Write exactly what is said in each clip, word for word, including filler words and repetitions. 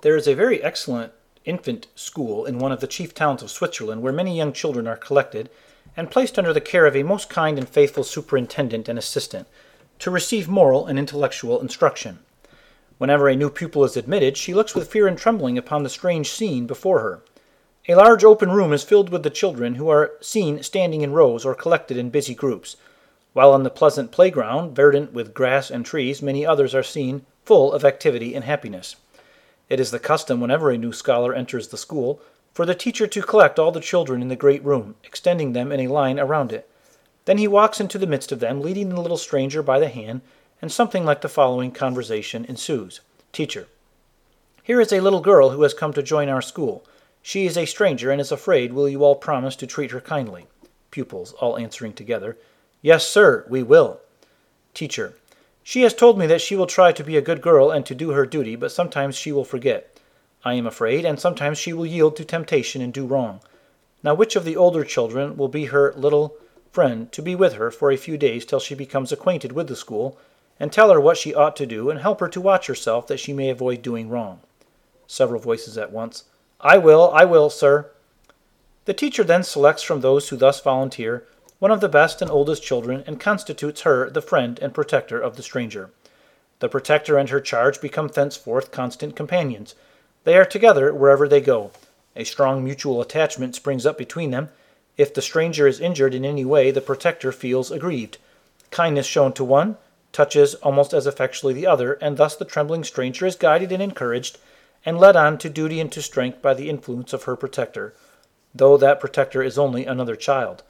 There is a very excellent infant school in one of the chief towns of Switzerland where many young children are collected and placed under the care of a most kind and faithful superintendent and assistant to receive moral and intellectual instruction. Whenever a new pupil is admitted, she looks with fear and trembling upon the strange scene before her. A large open room is filled with the children, who are seen standing in rows or collected in busy groups, while on the pleasant playground, verdant with grass and trees, many others are seen full of activity and happiness. It is the custom, whenever a new scholar enters the school, for the teacher to collect all the children in the great room, extending them in a line around it. Then he walks into the midst of them, leading the little stranger by the hand, and something like the following conversation ensues. Teacher: Here is a little girl who has come to join our school. She is a stranger and is afraid. Will you all promise to treat her kindly? Pupils, all answering together, Yes, sir, we will. Teacher: She has told me that she will try to be a good girl and to do her duty, but sometimes she will forget. I am afraid, and sometimes she will yield to temptation and do wrong. Now which of the older children will be her little friend to be with her for a few days till she becomes acquainted with the school, and tell her what she ought to do, and help her to watch herself that she may avoid doing wrong? Several voices at once, I will, I will, sir. The teacher then selects from those who thus volunteer one of the best and oldest children, and constitutes her the friend and protector of the stranger. The protector and her charge become thenceforth constant companions. They are together wherever they go. A strong mutual attachment springs up between them. If the stranger is injured in any way, the protector feels aggrieved. Kindness shown to one touches almost as effectually the other, and thus the trembling stranger is guided and encouraged, and led on to duty and to strength by the influence of her protector, though that protector is only another child.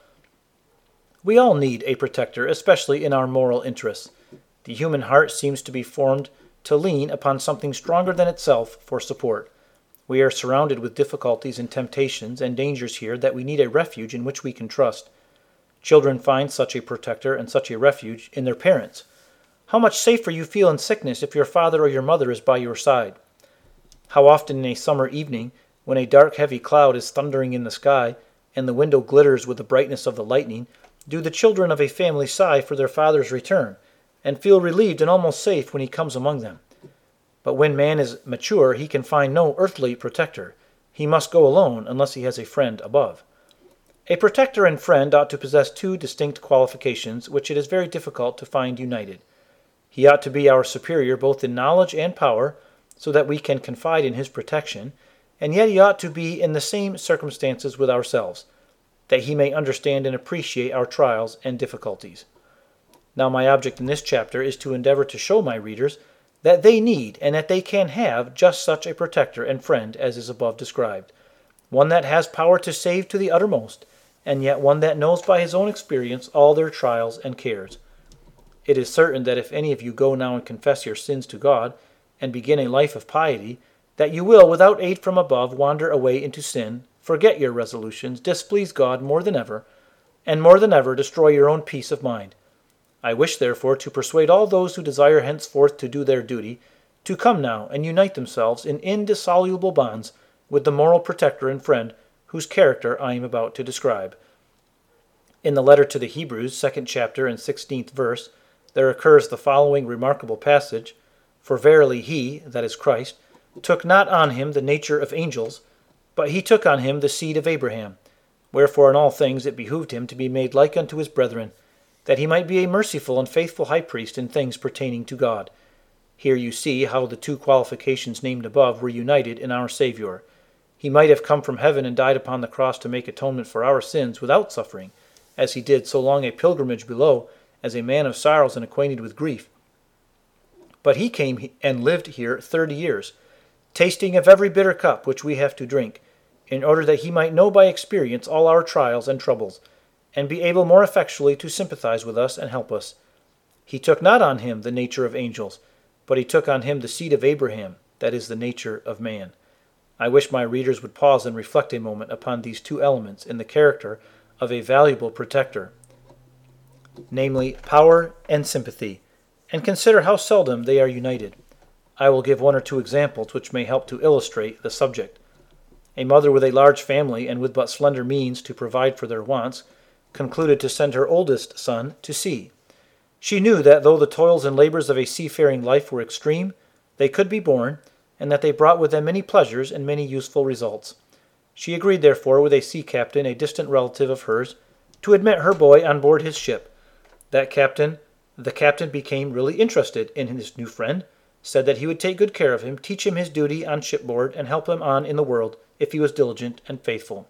We all need a protector, especially in our moral interests. The human heart seems to be formed to lean upon something stronger than itself for support. We are surrounded with difficulties and temptations and dangers here that we need a refuge in which we can trust. Children find such a protector and such a refuge in their parents. How much safer you feel in sickness if your father or your mother is by your side. How often in a summer evening, when a dark heavy cloud is thundering in the sky, and the window glitters with the brightness of the lightning, do the children of a family sigh for their father's return, and feel relieved and almost safe when he comes among them. But when man is mature, he can find no earthly protector. He must go alone unless he has a friend above. A protector and friend ought to possess two distinct qualifications which it is very difficult to find united. He ought to be our superior both in knowledge and power, so that we can confide in his protection, and yet he ought to be in the same circumstances with ourselves, that he may understand and appreciate our trials and difficulties. Now my object in this chapter is to endeavor to show my readers that they need and that they can have just such a protector and friend as is above described, one that has power to save to the uttermost, and yet one that knows by his own experience all their trials and cares. It is certain that if any of you go now and confess your sins to God, and begin a life of piety, that you will, without aid from above, wander away into sin, forget your resolutions, displease God more than ever, and more than ever destroy your own peace of mind. I wish, therefore, to persuade all those who desire henceforth to do their duty, to come now and unite themselves in indissoluble bonds with the moral protector and friend whose character I am about to describe. In the letter to the Hebrews, second chapter and sixteenth verse, there occurs the following remarkable passage, For verily he, that is Christ, took not on him the nature of angels, but he took on him the seed of Abraham. Wherefore in all things it behooved him to be made like unto his brethren, that he might be a merciful and faithful high priest in things pertaining to God. Here you see how the two qualifications named above were united in our Savior. He might have come from heaven and died upon the cross to make atonement for our sins without suffering, as he did so long a pilgrimage below, as a man of sorrows and acquainted with grief. But he came and lived here thirty years, tasting of every bitter cup which we have to drink, in order that he might know by experience all our trials and troubles, and be able more effectually to sympathize with us and help us. He took not on him the nature of angels, but he took on him the seed of Abraham, that is the nature of man. I wish my readers would pause and reflect a moment upon these two elements in the character of a valuable protector, namely power and sympathy, and consider how seldom they are united. I will give one or two examples which may help to illustrate the subject. A mother with a large family and with but slender means to provide for their wants concluded to send her oldest son to sea. She knew that though the toils and labors of a seafaring life were extreme, they could be borne, and that they brought with them many pleasures and many useful results. She agreed, therefore, with a sea captain, a distant relative of hers, to admit her boy on board his ship. That captain, the captain became really interested in his new friend, said that he would take good care of him, teach him his duty on shipboard, and help him on in the world if he was diligent and faithful.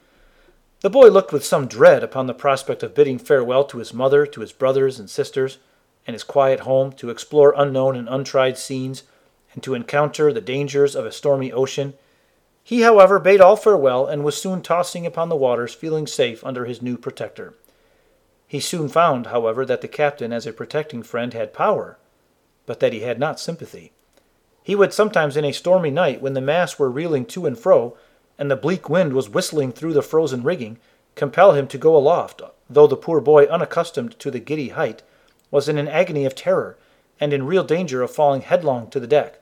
The boy looked with some dread upon the prospect of bidding farewell to his mother, to his brothers and sisters, and his quiet home, to explore unknown and untried scenes, and to encounter the dangers of a stormy ocean. He, however, bade all farewell, and was soon tossing upon the waters, feeling safe under his new protector. He soon found, however, that the captain, as a protecting friend, had power, but that he had not sympathy. He would sometimes, in a stormy night, when the masts were reeling to and fro, and the bleak wind was whistling through the frozen rigging, compel him to go aloft, though the poor boy, unaccustomed to the giddy height, was in an agony of terror, and in real danger of falling headlong to the deck.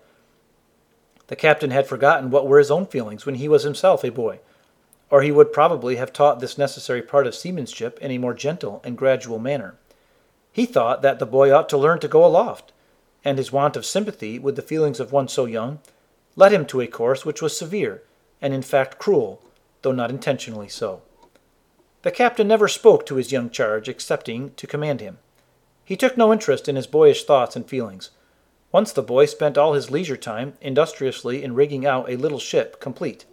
The captain had forgotten what were his own feelings when he was himself a boy, or he would probably have taught this necessary part of seamanship in a more gentle and gradual manner. He thought that the boy ought to learn to go aloft, and his want of sympathy with the feelings of one so young led him to a course which was severe, and in fact cruel, though not intentionally so. The captain never spoke to his young charge excepting to command him. He took no interest in his boyish thoughts and feelings. Once the boy spent all his leisure time industriously in rigging out a little ship complete.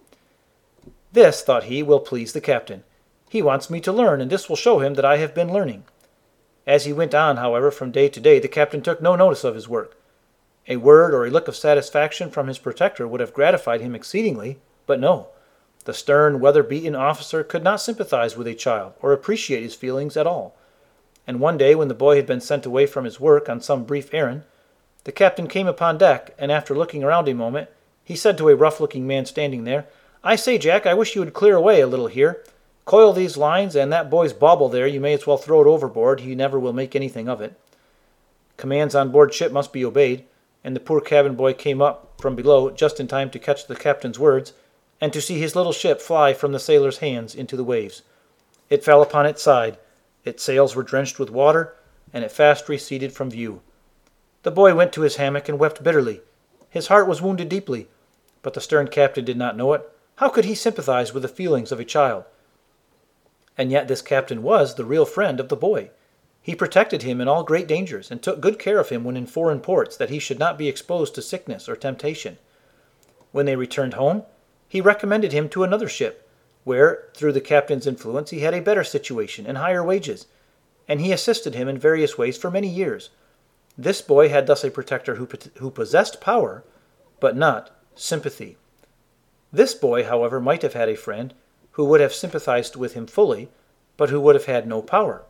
This, thought he, will please the captain. He wants me to learn, and this will show him that I have been learning. As he went on, however, from day to day, the captain took no notice of his work. A word or a look of satisfaction from his protector would have gratified him exceedingly, but no. The stern, weather-beaten officer could not sympathize with a child or appreciate his feelings at all. And one day, when the boy had been sent away from his work on some brief errand, the captain came upon deck, and after looking around a moment, he said to a rough-looking man standing there, "I say, Jack, I wish you would clear away a little here. Coil these lines, and that boy's bauble there, you may as well throw it overboard. He never will make anything of it." Commands on board ship must be obeyed, and the poor cabin boy came up from below just in time to catch the captain's words, and to see his little ship fly from the sailor's hands into the waves. It fell upon its side, its sails were drenched with water, and it fast receded from view. The boy went to his hammock and wept bitterly. His heart was wounded deeply, but the stern captain did not know it. How could he sympathize with the feelings of a child? And yet this captain was the real friend of the boy. He protected him in all great dangers, and took good care of him when in foreign ports, that he should not be exposed to sickness or temptation. When they returned home, he recommended him to another ship, where, through the captain's influence, he had a better situation and higher wages, and he assisted him in various ways for many years. This boy had thus a protector who, who possessed power, but not sympathy. This boy, however, might have had a friend who would have sympathized with him fully, but who would have had no power.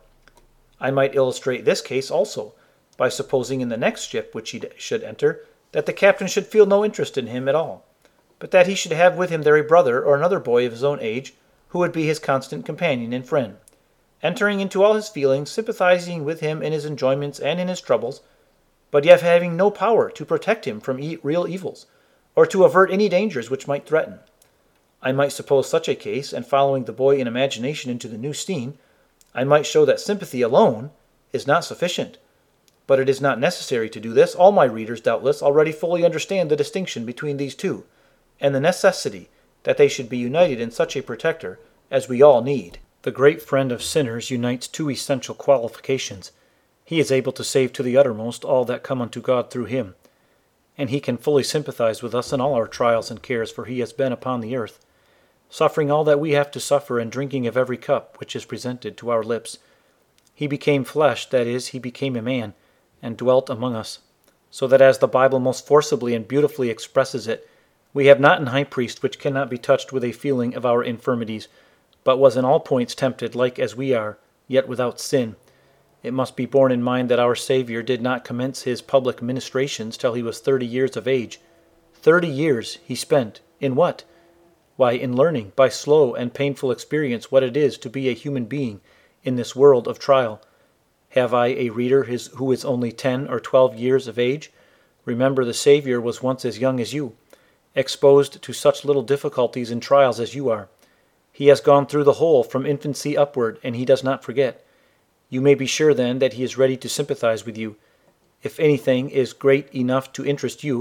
I might illustrate this case also by supposing in the next ship which he should enter that the captain should feel no interest in him at all, but that he should have with him there a brother or another boy of his own age who would be his constant companion and friend, entering into all his feelings, sympathizing with him in his enjoyments and in his troubles, but yet having no power to protect him from e- real evils, or to avert any dangers which might threaten. I might suppose such a case, and following the boy in imagination into the new scene, I might show that sympathy alone is not sufficient. But it is not necessary to do this. All my readers, doubtless, already fully understand the distinction between these two, and the necessity that they should be united in such a protector as we all need. The great friend of sinners unites two essential qualifications. He is able to save to the uttermost all that come unto God through him, and he can fully sympathize with us in all our trials and cares, for he has been upon the earth, suffering all that we have to suffer and drinking of every cup which is presented to our lips. He became flesh, that is, he became a man, and dwelt among us, so that as the Bible most forcibly and beautifully expresses it, we have not an high priest which cannot be touched with a feeling of our infirmities, but was in all points tempted like as we are, yet without sin. It must be borne in mind that our Savior did not commence his public ministrations till he was thirty years of age. Thirty years he spent in what? Why, in learning, by slow and painful experience, what it is to be a human being in this world of trial. Have I a reader his, who is only ten or twelve years of age? Remember, the Savior was once as young as you, exposed to such little difficulties and trials as you are. He has gone through the whole from infancy upward, and he does not forget. You may be sure, then, that he is ready to sympathize with you. If anything is great enough to interest you,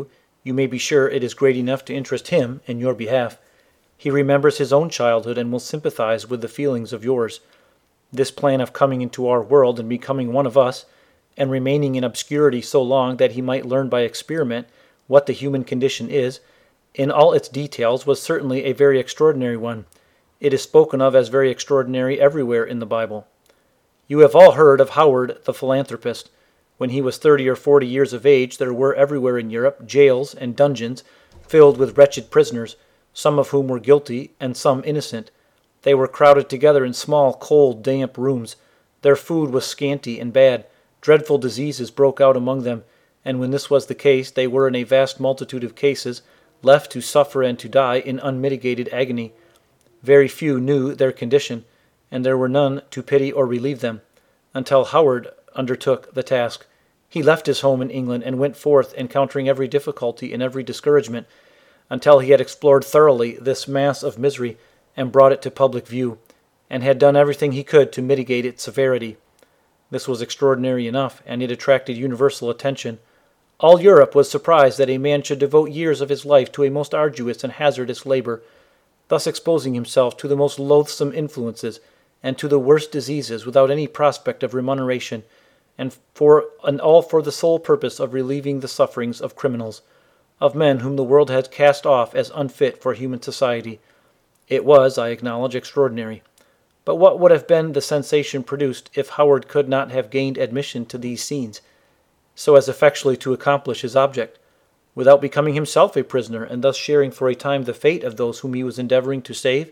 You may be sure it is great enough to interest him in your behalf. He remembers his own childhood and will sympathize with the feelings of yours. This plan of coming into our world and becoming one of us, and remaining in obscurity so long that he might learn by experiment what the human condition is, in all its details, was certainly a very extraordinary one. It is spoken of as very extraordinary everywhere in the Bible. You have all heard of Howard the philanthropist. When he was thirty or forty years of age, there were everywhere in Europe jails and dungeons filled with wretched prisoners, some of whom were guilty and some innocent. They were crowded together in small, cold, damp rooms. Their food was scanty and bad. Dreadful diseases broke out among them, and when this was the case, they were in a vast multitude of cases left to suffer and to die in unmitigated agony. Very few knew their condition, and there were none to pity or relieve them, until Howard undertook the task. He left his home in England and went forth, encountering every difficulty and every discouragement, until he had explored thoroughly this mass of misery and brought it to public view, and had done everything he could to mitigate its severity. This was extraordinary enough, and it attracted universal attention. All Europe was surprised that a man should devote years of his life to a most arduous and hazardous labor, thus exposing himself to the most loathsome influences and to the worst diseases without any prospect of remuneration, and for and all for the sole purpose of relieving the sufferings of criminals, of men whom the world had cast off as unfit for human society. It was, I acknowledge, extraordinary. But what would have been the sensation produced if Howard could not have gained admission to these scenes, so as effectually to accomplish his object, without becoming himself a prisoner, and thus sharing for a time the fate of those whom he was endeavoring to save?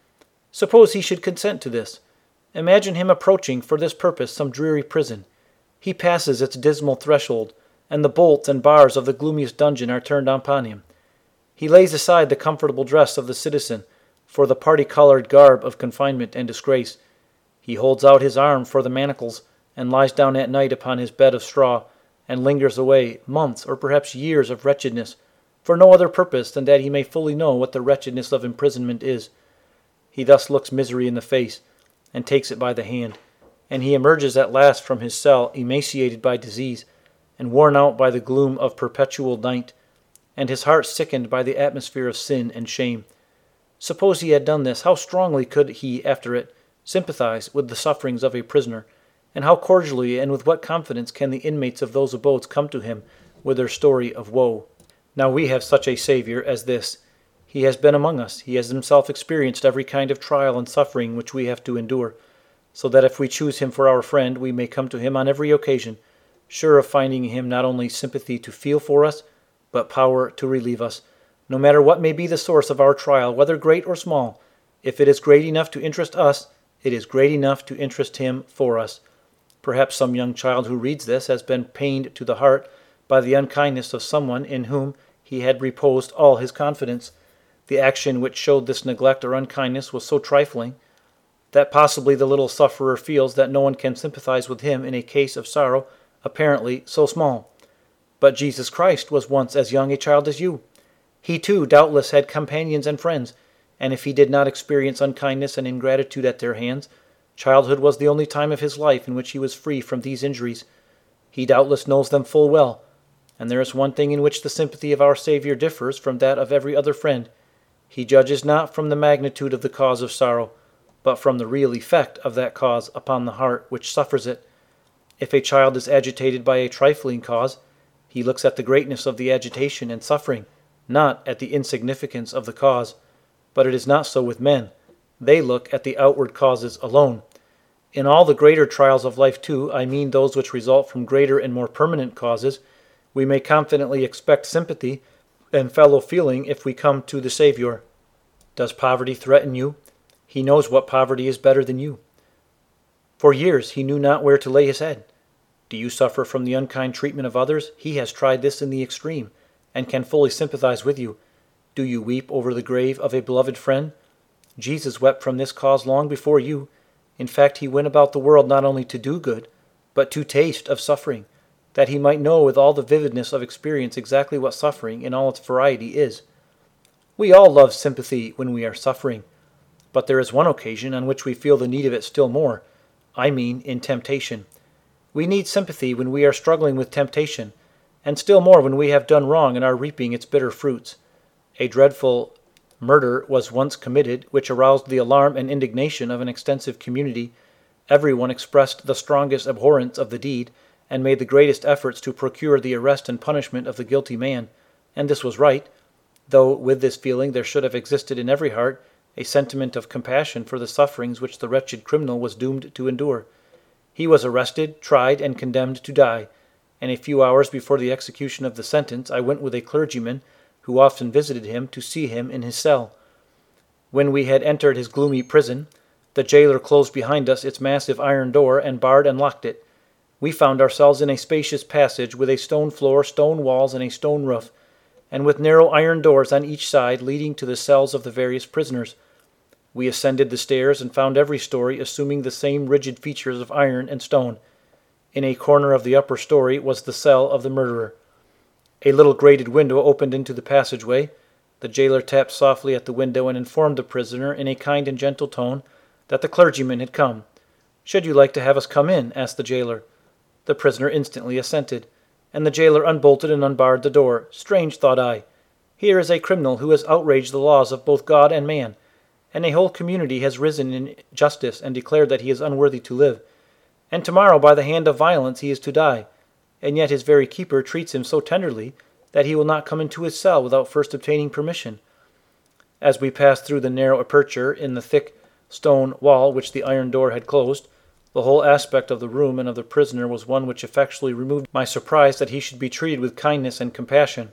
Suppose he should consent to this. Imagine him approaching for this purpose some dreary prison. He passes its dismal threshold, and the bolts and bars of the gloomiest dungeon are turned upon him. He lays aside the comfortable dress of the citizen for the party-colored garb of confinement and disgrace. He holds out his arm for the manacles, and lies down at night upon his bed of straw, and lingers away months or perhaps years of wretchedness, for no other purpose than that he may fully know what the wretchedness of imprisonment is. He thus looks misery in the face, and takes it by the hand, and he emerges at last from his cell emaciated by disease, and worn out by the gloom of perpetual night, and his heart sickened by the atmosphere of sin and shame. Suppose he had done this, how strongly could he, after it, sympathize with the sufferings of a prisoner, and how cordially and with what confidence can the inmates of those abodes come to him with their story of woe? Now we have such a Savior as this. He has been among us. He has himself experienced every kind of trial and suffering which we have to endure, so that if we choose him for our friend, we may come to him on every occasion, sure of finding in him not only sympathy to feel for us, but power to relieve us. No matter what may be the source of our trial, whether great or small, if it is great enough to interest us, it is great enough to interest him for us. Perhaps some young child who reads this has been pained to the heart by the unkindness of someone in whom he had reposed all his confidence. The action which showed this neglect or unkindness was so trifling that possibly the little sufferer feels that no one can sympathize with him in a case of sorrow apparently so small. But Jesus Christ was once as young a child as you. He too doubtless had companions and friends, and if he did not experience unkindness and ingratitude at their hands, childhood was the only time of his life in which he was free from these injuries. He doubtless knows them full well, and there is one thing in which the sympathy of our Savior differs from that of every other friend. He judges not from the magnitude of the cause of sorrow, but from the real effect of that cause upon the heart which suffers it. If a child is agitated by a trifling cause, he looks at the greatness of the agitation and suffering, not at the insignificance of the cause. But it is not so with men. They look at the outward causes alone. In all the greater trials of life, too, I mean those which result from greater and more permanent causes, we may confidently expect sympathy and fellow feeling if we come to the Savior. Does poverty threaten you? He knows what poverty is better than you. For years he knew not where to lay his head. Do you suffer from the unkind treatment of others? He has tried this in the extreme, and can fully sympathize with you. Do you weep over the grave of a beloved friend? Jesus wept from this cause long before you. In fact, he went about the world not only to do good, but to taste of suffering, that he might know with all the vividness of experience exactly what suffering in all its variety is. We all love sympathy when we are suffering, but there is one occasion on which we feel the need of it still more. I mean in temptation. We need sympathy when we are struggling with temptation, and still more when we have done wrong and are reaping its bitter fruits. A dreadful murder was once committed, which aroused the alarm and indignation of an extensive community. Everyone expressed the strongest abhorrence of the deed, and made the greatest efforts to procure the arrest and punishment of the guilty man, and this was right, though with this feeling there should have existed in every heart a sentiment of compassion for the sufferings which the wretched criminal was doomed to endure. He was arrested, tried, and condemned to die, and a few hours before the execution of the sentence I went with a clergyman, who often visited him, to see him in his cell. When we had entered his gloomy prison, the jailer closed behind us its massive iron door, and barred and locked it. We found ourselves in a spacious passage, with a stone floor, stone walls, and a stone roof, and with narrow iron doors on each side leading to the cells of the various prisoners. We ascended the stairs, and found every story assuming the same rigid features of iron and stone. In a corner of the upper story was the cell of the murderer. A little grated window opened into the passageway. The jailer tapped softly at the window and informed the prisoner in a kind and gentle tone that the clergyman had come. "Should you like to have us come in?" asked the jailer. The prisoner instantly assented, and the jailer unbolted and unbarred the door. Strange, thought I. Here is a criminal who has outraged the laws of both God and man, and a whole community has risen in justice and declared that he is unworthy to live. And tomorrow by the hand of violence he is to die, and yet his very keeper treats him so tenderly that he will not come into his cell without first obtaining permission. As we passed through the narrow aperture in the thick stone wall which the iron door had closed, the whole aspect of the room and of the prisoner was one which effectually removed my surprise that he should be treated with kindness and compassion.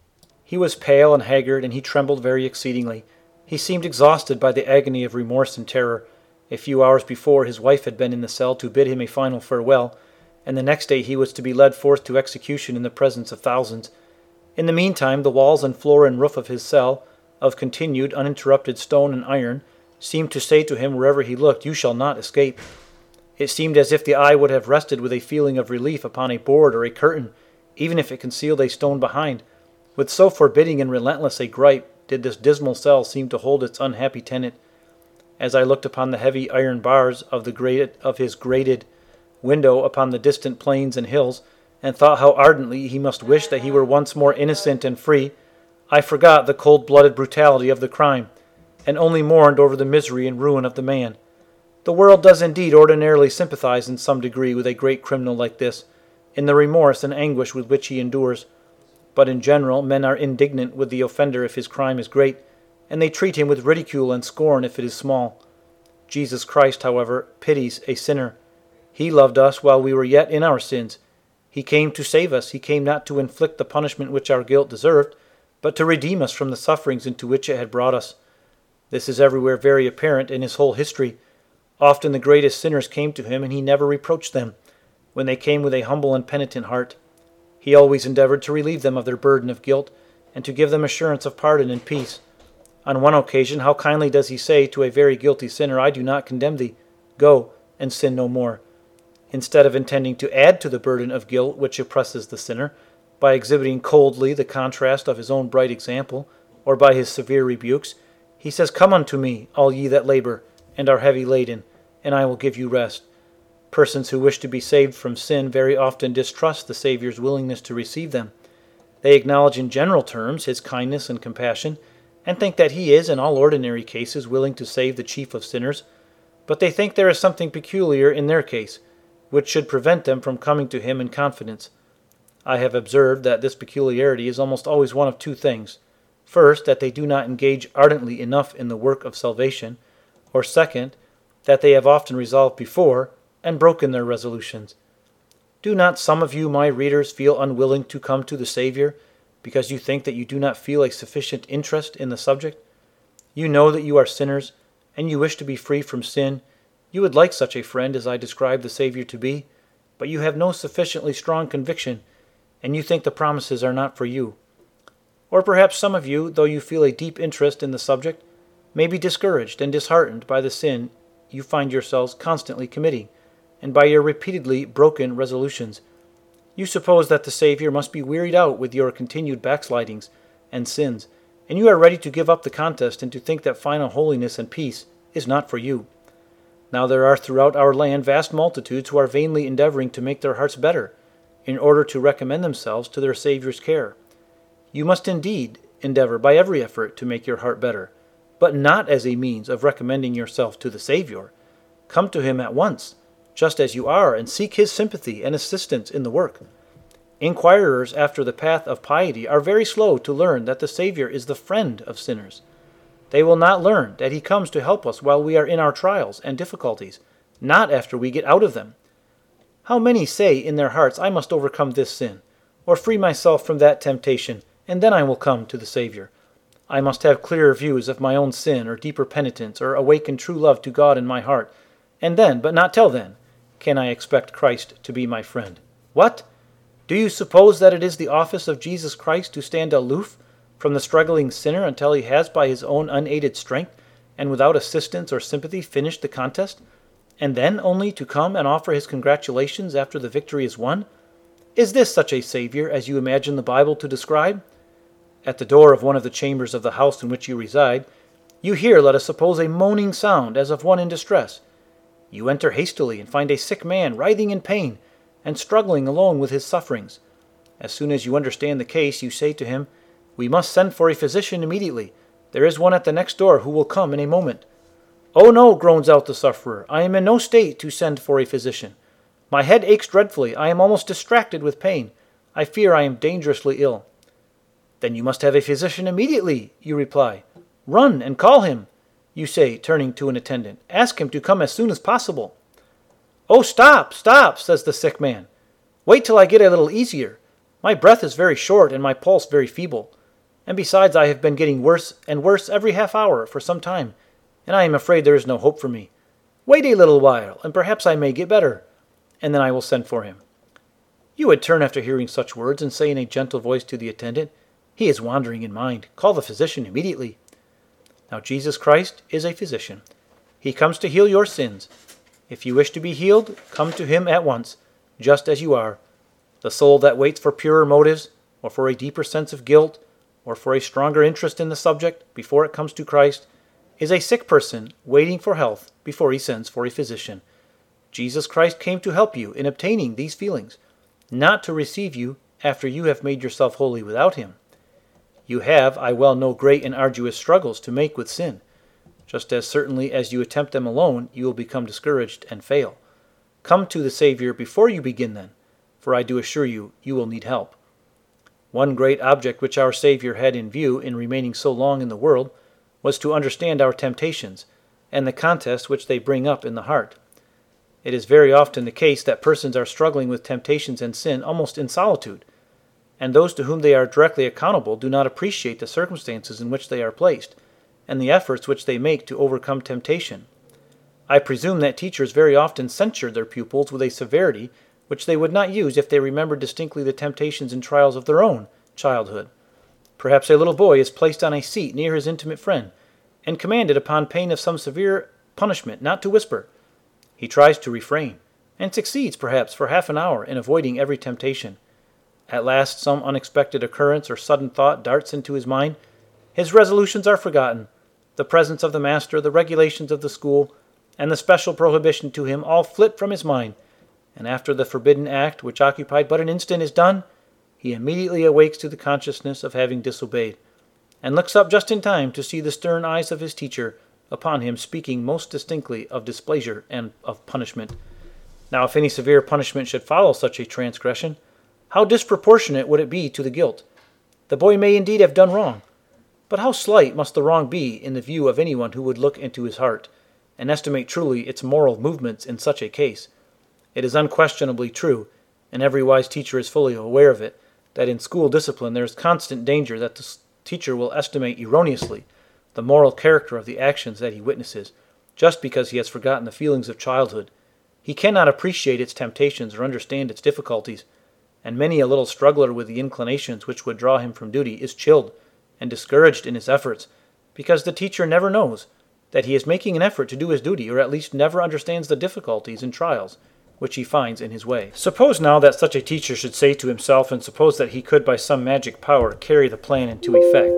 He was pale and haggard, and he trembled very exceedingly. He seemed exhausted by the agony of remorse and terror. A few hours before, his wife had been in the cell to bid him a final farewell, and the next day he was to be led forth to execution in the presence of thousands. In the meantime, the walls and floor and roof of his cell, of continued, uninterrupted stone and iron, seemed to say to him wherever he looked, "You shall not escape." It seemed as if the eye would have rested with a feeling of relief upon a board or a curtain, even if it concealed a stone behind. With so forbidding and relentless a gripe did this dismal cell seem to hold its unhappy tenant. As I looked upon the heavy iron bars of the grated, of his grated window upon the distant plains and hills, and thought how ardently he must wish that he were once more innocent and free, I forgot the cold-blooded brutality of the crime, and only mourned over the misery and ruin of the man. The world does indeed ordinarily sympathize in some degree with a great criminal like this, in the remorse and anguish with which he endures, but in general men are indignant with the offender if his crime is great, and they treat him with ridicule and scorn if it is small. Jesus Christ, however, pities a sinner. He loved us while we were yet in our sins. He came to save us. He came not to inflict the punishment which our guilt deserved, but to redeem us from the sufferings into which it had brought us. This is everywhere very apparent in his whole history. Often the greatest sinners came to him, and he never reproached them, when they came with a humble and penitent heart. He always endeavored to relieve them of their burden of guilt, and to give them assurance of pardon and peace. On one occasion, how kindly does he say to a very guilty sinner, "I do not condemn thee. Go, and sin no more." Instead of intending to add to the burden of guilt which oppresses the sinner, by exhibiting coldly the contrast of his own bright example, or by his severe rebukes, he says, "Come unto me, all ye that labor, and are heavy laden, and I will give you rest." Persons who wish to be saved from sin very often distrust the Savior's willingness to receive them. They acknowledge in general terms his kindness and compassion, and think that he is, in all ordinary cases, willing to save the chief of sinners, but they think there is something peculiar in their case, which should prevent them from coming to him in confidence. I have observed that this peculiarity is almost always one of two things. First, that they do not engage ardently enough in the work of salvation, or second, that they have often resolved before, and broken their resolutions. Do not some of you, my readers, feel unwilling to come to the Savior, because you think that you do not feel a sufficient interest in the subject? You know that you are sinners, and you wish to be free from sin. You would like such a friend as I describe the Savior to be, but you have no sufficiently strong conviction, and you think the promises are not for you. Or perhaps some of you, though you feel a deep interest in the subject, may be discouraged and disheartened by the sin you find yourselves constantly committing, and by your repeatedly broken resolutions. You suppose that the Savior must be wearied out with your continued backslidings and sins, and you are ready to give up the contest and to think that final holiness and peace is not for you. Now there are throughout our land vast multitudes who are vainly endeavoring to make their hearts better, in order to recommend themselves to their Savior's care. You must indeed endeavor by every effort to make your heart better, but not as a means of recommending yourself to the Savior. Come to him at once, just as you are, and seek his sympathy and assistance in the work. Inquirers after the path of piety are very slow to learn that the Savior is the friend of sinners. They will not learn that he comes to help us while we are in our trials and difficulties, not after we get out of them. How many say in their hearts, I must overcome this sin, or free myself from that temptation, and then I will come to the Savior. I must have clearer views of my own sin, or deeper penitence, or awaken true love to God in my heart, and then, but not till then, can I expect Christ to be my friend. What? Do you suppose that it is the office of Jesus Christ to stand aloof from the struggling sinner until he has, by his own unaided strength, and without assistance or sympathy, finished the contest, and then only to come and offer his congratulations after the victory is won? Is this such a Savior as you imagine the Bible to describe? At the door of one of the chambers of the house in which you reside, you hear, let us suppose, a moaning sound as of one in distress. You enter hastily and find a sick man writhing in pain and struggling alone with his sufferings. As soon as you understand the case, you say to him, We must send for a physician immediately. There is one at the next door who will come in a moment. Oh no, groans out the sufferer, I am in no state to send for a physician. My head aches dreadfully, I am almost distracted with pain. I fear I am dangerously ill. Then you must have a physician immediately, you reply. Run and call him, you say, turning to an attendant. Ask him to come as soon as possible. Oh, stop, stop, says the sick man. Wait till I get a little easier. My breath is very short and my pulse very feeble. And besides, I have been getting worse and worse every half hour for some time, and I am afraid there is no hope for me. Wait a little while, and perhaps I may get better, and then I will send for him. You would turn after hearing such words and say in a gentle voice to the attendant, He is wandering in mind. Call the physician immediately. Now Jesus Christ is a physician. He comes to heal your sins. If you wish to be healed, come to him at once, just as you are. The soul that waits for purer motives, or for a deeper sense of guilt, or for a stronger interest in the subject before it comes to Christ, is a sick person waiting for health before he sends for a physician. Jesus Christ came to help you in obtaining these feelings, not to receive you after you have made yourself holy without him. You have, I well know, great and arduous struggles to make with sin. Just as certainly as you attempt them alone, you will become discouraged and fail. Come to the Savior before you begin then, for I do assure you, you will need help. One great object which our Savior had in view in remaining so long in the world was to understand our temptations, and the contest which they bring up in the heart. It is very often the case that persons are struggling with temptations and sin almost in solitude, and those to whom they are directly accountable do not appreciate the circumstances in which they are placed, and the efforts which they make to overcome temptation. I presume that teachers very often censure their pupils with a severity which they would not use if they remembered distinctly the temptations and trials of their own childhood. Perhaps a little boy is placed on a seat near his intimate friend, and commanded upon pain of some severe punishment not to whisper. He tries to refrain, and succeeds perhaps for half an hour in avoiding every temptation. At last some unexpected occurrence or sudden thought darts into his mind. His resolutions are forgotten. The presence of the master, the regulations of the school, and the special prohibition to him all flit from his mind, and after the forbidden act, which occupied but an instant, is done, he immediately awakes to the consciousness of having disobeyed, and looks up just in time to see the stern eyes of his teacher upon him, speaking most distinctly of displeasure and of punishment. Now, if any severe punishment should follow such a transgression, how disproportionate would it be to the guilt? The boy may indeed have done wrong, but how slight must the wrong be in the view of anyone who would look into his heart, and estimate truly its moral movements in such a case. It is unquestionably true, and every wise teacher is fully aware of it, that in school discipline there is constant danger that the teacher will estimate erroneously the moral character of the actions that he witnesses, just because he has forgotten the feelings of childhood. He cannot appreciate its temptations or understand its difficulties, and many a little struggler with the inclinations which would draw him from duty is chilled and discouraged in his efforts, because the teacher never knows that he is making an effort to do his duty, or at least never understands the difficulties and trials which he finds in his way. Suppose now that such a teacher should say to himself, and suppose that he could by some magic power carry the plan into effect,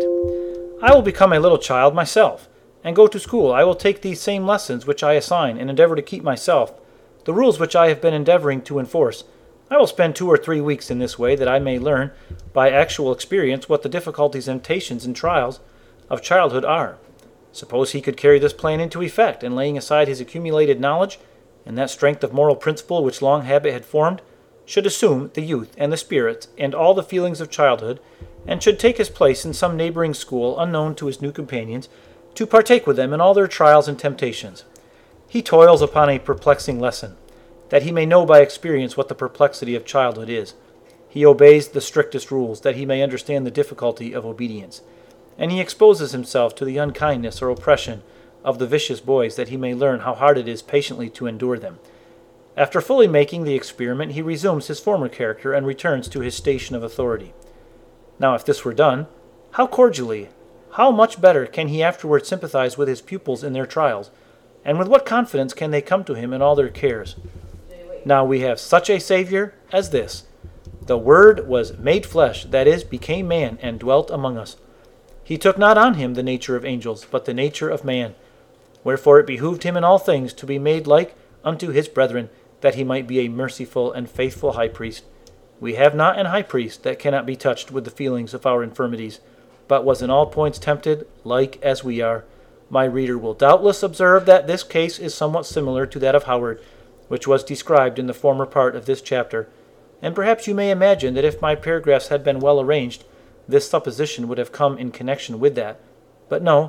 I will become a little child myself, and go to school. I will take these same lessons which I assign, and endeavor to keep myself, the rules which I have been endeavoring to enforce, I will spend two or three weeks in this way, that I may learn by actual experience what the difficulties, temptations, and trials of childhood are. Suppose he could carry this plan into effect, and laying aside his accumulated knowledge, and that strength of moral principle which long habit had formed, should assume the youth and the spirits and all the feelings of childhood, and should take his place in some neighboring school unknown to his new companions, to partake with them in all their trials and temptations. He toils upon a perplexing lesson, that he may know by experience what the perplexity of childhood is. He obeys the strictest rules, that he may understand the difficulty of obedience. And he exposes himself to the unkindness or oppression of the vicious boys, that he may learn how hard it is patiently to endure them. After fully making the experiment, he resumes his former character and returns to his station of authority. Now, if this were done, how cordially, how much better can he afterward sympathize with his pupils in their trials, and with what confidence can they come to him in all their cares? Now we have such a Savior as this. The Word was made flesh, that is, became man, and dwelt among us. He took not on him the nature of angels, but the nature of man. Wherefore it behooved him in all things to be made like unto his brethren, that he might be a merciful and faithful high priest. We have not an high priest that cannot be touched with the feelings of our infirmities, but was in all points tempted, like as we are. My reader will doubtless observe that this case is somewhat similar to that of Howard, which was described in the former part of this chapter, and perhaps you may imagine that if my paragraphs had been well arranged, this supposition would have come in connection with that. But no.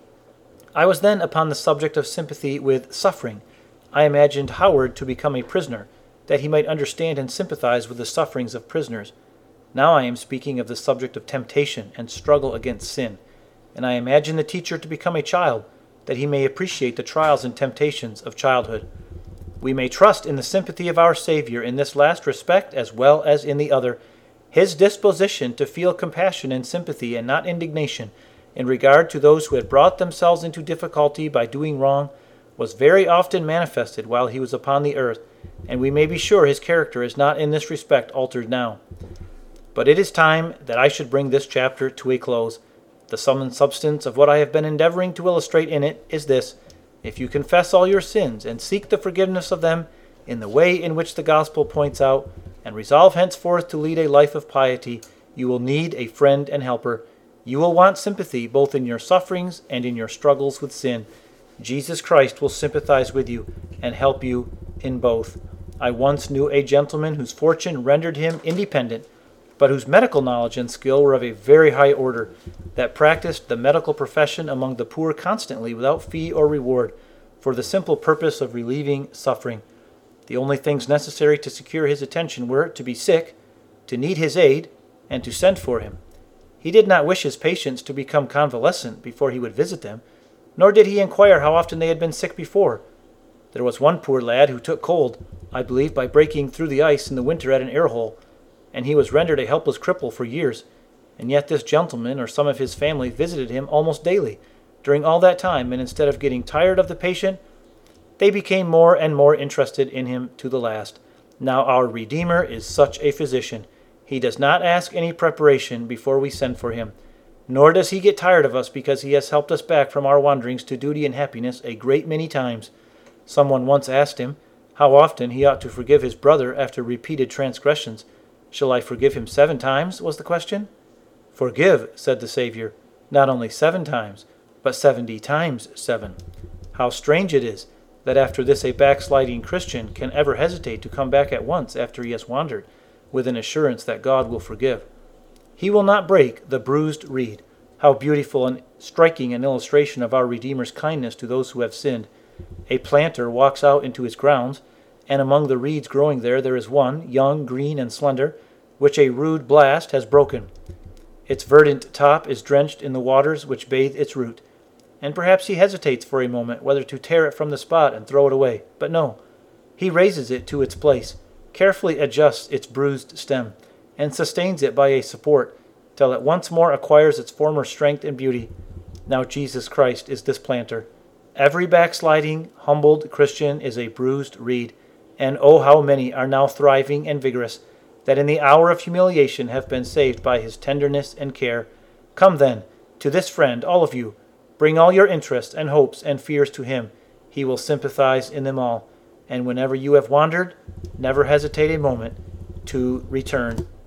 I was then upon the subject of sympathy with suffering. I imagined Howard to become a prisoner, that he might understand and sympathize with the sufferings of prisoners. Now I am speaking of the subject of temptation and struggle against sin, and I imagine the teacher to become a child, that he may appreciate the trials and temptations of childhood. We may trust in the sympathy of our Savior in this last respect as well as in the other. His disposition to feel compassion and sympathy and not indignation in regard to those who had brought themselves into difficulty by doing wrong was very often manifested while he was upon the earth, and we may be sure his character is not in this respect altered now. But it is time that I should bring this chapter to a close. The sum and substance of what I have been endeavoring to illustrate in it is this: if you confess all your sins and seek the forgiveness of them in the way in which the gospel points out, and resolve henceforth to lead a life of piety, you will need a friend and helper. You will want sympathy both in your sufferings and in your struggles with sin. Jesus Christ will sympathize with you and help you in both. I once knew a gentleman whose fortune rendered him independent, but whose medical knowledge and skill were of a very high order, that practiced the medical profession among the poor constantly without fee or reward, for the simple purpose of relieving suffering. The only things necessary to secure his attention were to be sick, to need his aid, and to send for him. He did not wish his patients to become convalescent before he would visit them, nor did he inquire how often they had been sick before. There was one poor lad who took cold, I believe by breaking through the ice in the winter at an air hole, and he was rendered a helpless cripple for years, and yet this gentleman or some of his family visited him almost daily during all that time, and instead of getting tired of the patient, they became more and more interested in him to the last. Now our Redeemer is such a physician. He does not ask any preparation before we send for him, nor does he get tired of us because he has helped us back from our wanderings to duty and happiness a great many times. Someone once asked him how often he ought to forgive his brother after repeated transgressions. Shall I forgive him seven times, was the question. Forgive, said the Savior, not only seven times, but seventy times seven. How strange it is that after this a backsliding Christian can ever hesitate to come back at once after he has wandered, with an assurance that God will forgive. He will not break the bruised reed. How beautiful and striking an illustration of our Redeemer's kindness to those who have sinned. A planter walks out into his grounds, and among the reeds growing there there is one, young, green, and slender, which a rude blast has broken. Its verdant top is drenched in the waters which bathe its root, and perhaps he hesitates for a moment whether to tear it from the spot and throw it away. But no, he raises it to its place, carefully adjusts its bruised stem, and sustains it by a support, till it once more acquires its former strength and beauty. Now Jesus Christ is this planter. Every backsliding, humbled Christian is a bruised reed, and oh, how many are now thriving and vigorous, that in the hour of humiliation have been saved by his tenderness and care. Come then, to this friend, all of you. Bring all your interests and hopes and fears to him. He will sympathize in them all. And whenever you have wandered, never hesitate a moment. to return